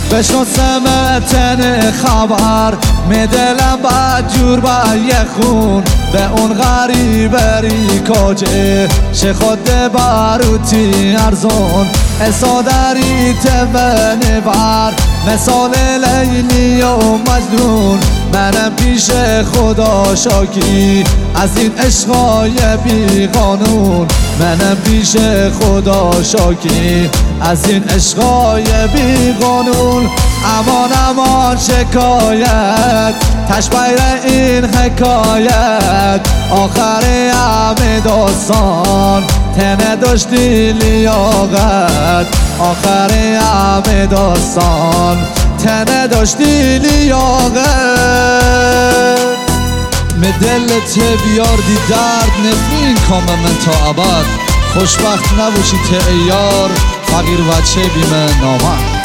بشناسم تن خبر میدلم بد جور با خون به اون غریب ریکاجه چه خود باروتی ارزون اصادری تبنی بر مثال لیلی و مجنون منم پیش خدا شاکی از این عشقای بی قانون منم پیش خدا شاکی از این عشقای بی قانون امان امان شکایت تشبیر این حکایت آخر همه داستان تنه داشتی لیاقت آخر همه داستان تنه داشتی لیاقت می دلت بیاردی درد نفرین کامه من تا ابد خوشبخت نباشی ته یار فقیر بچه بیمه نامه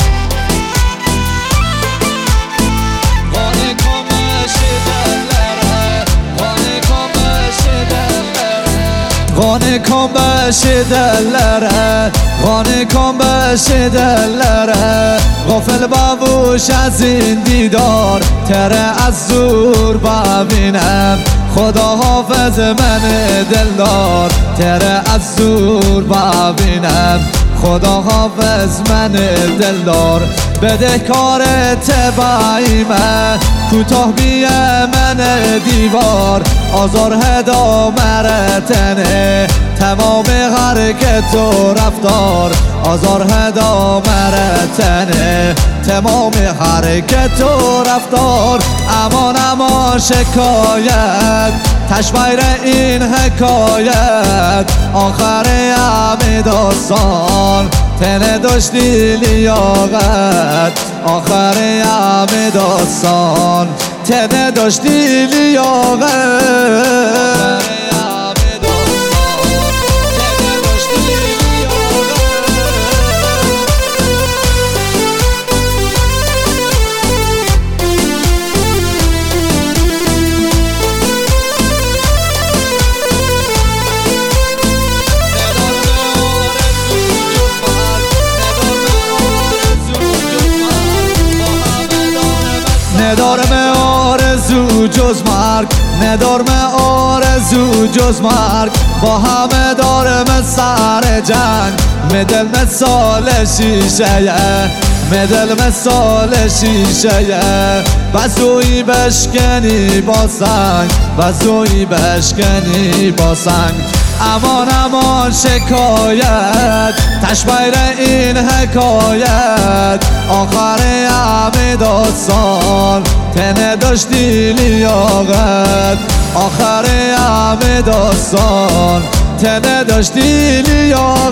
قانه کن بشه دلره قانه کن بشه دلره غافل بابوش از این دیدار تره از زور ببینم خدا حافظ من دلدار تره از زور ببینم خدا حافظ من دلدار بده کار تباییمه کوتاه بیه من دیوار آزار هدا مرتنه تمام حرکت و رفتار آزار هدا مرتنه تمام حرکت و رفتار امان امان شکایت تشبیر این حکایت آخر همه داستان تنه داشتی لیاقت آخر همه داستان تنه داشتی لیاقت ندارم آرزو جز مرگ ندارم آرزو جز مرگ با همه دارم سر جنگ مدل مثال شیشه مدل مثال شیشه بزوی بشکنی با سنگ بزوی بشکنی با سنگ امان امان شکایت تشبیر این حکایت آخر همه داستان تنه داشتی لیاقت آخر همه داستان تنه داشتی لیاقت